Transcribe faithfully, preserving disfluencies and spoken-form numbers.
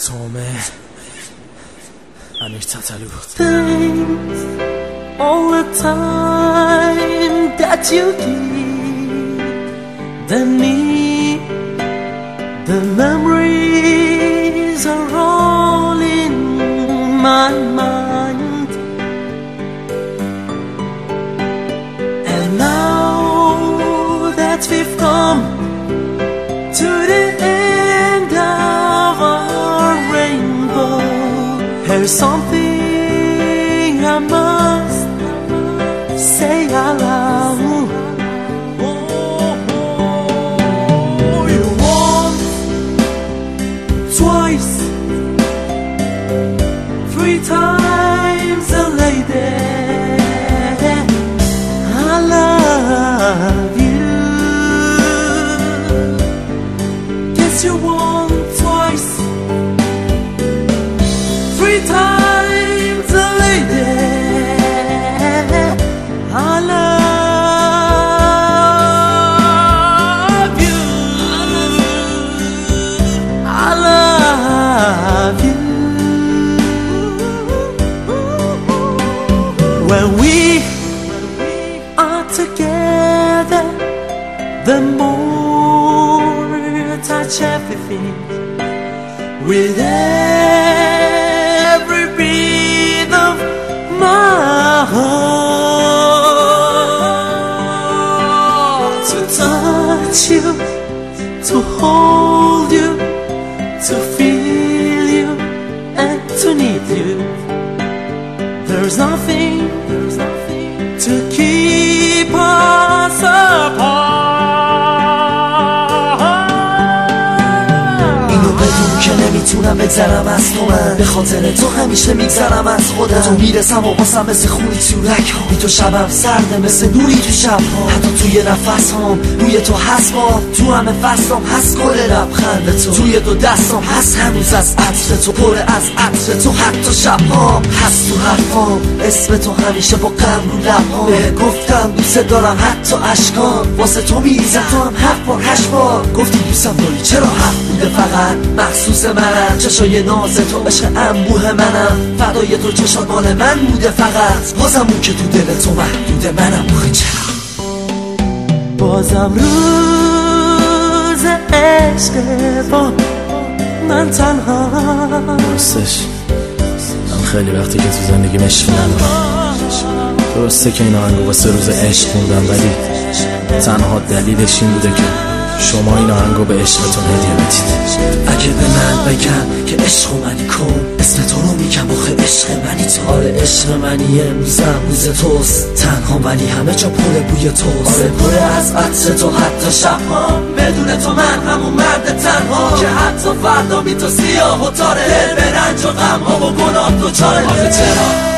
تومه امیر تتلو بود. Thanks all the time that you give me. The memories are all in my mind, and now that we've come to the end of our rainbow, there's something I must say aloud. Oh, you once, twice, three times a lady. I love you. Guess you won twice, three times a lady. I love you. I love you. When we are together, the more I touch everything. With every beat of my heart, to touch you, to hold you, to feel you, and to need you. There's nothing, there's nothing to keep us apart. که نمیتونم بگذرم از تو، من به خاطر تو همیشه میگذرم از خودم. تو میرسم و واسم مثل خونی تو رگ ها، بی تو شبم سرده مثل نوری تو شب ها. حتی توی نفس هام روی تو هست با تو همه فصلام هست گل لبخند تو. توی دو دستام هست هنوز از عطر تو، پر از عطر تو. حتی شب هام هست تو حرفام اسم تو همیشه با غم رو لبهام. به گفتم دوست دارم حتی اشکام واسه تو میریزم. تو هم هفت بار هشت بار گفتی دوستم داری. چرا هفت بوده فقط مخصوص منم؟ چشای ناز تو عشق انبوه منم، فدای تو چشات مال من بوده فقط. بازم اون که تو دل تو محدوده منم. آخه چرا بازم روز عشق با من تنها؟ درستش من خیلی وقتی که تو زندگیم عشق ندارم. درسته که این آهنگو واسه روز عشق خوندم، ولی تنها دلیلش این بوده که شما این آهنگو به عشقتون هدیه بدید. اگه به من بگن که عشق منی کن، اسم تو رو میگم آخه عشق منی تو. آره عشق منی، امروزم روز توست تنها، ولی همه جا پر بوی توست. آره پر از عطر تو حتی شبها، بدون تو من همون مرد تنها که حتی فردا بی تو سیاه و تاره. دل به رنج و غم ها و گناه دوچاره. آخه چرا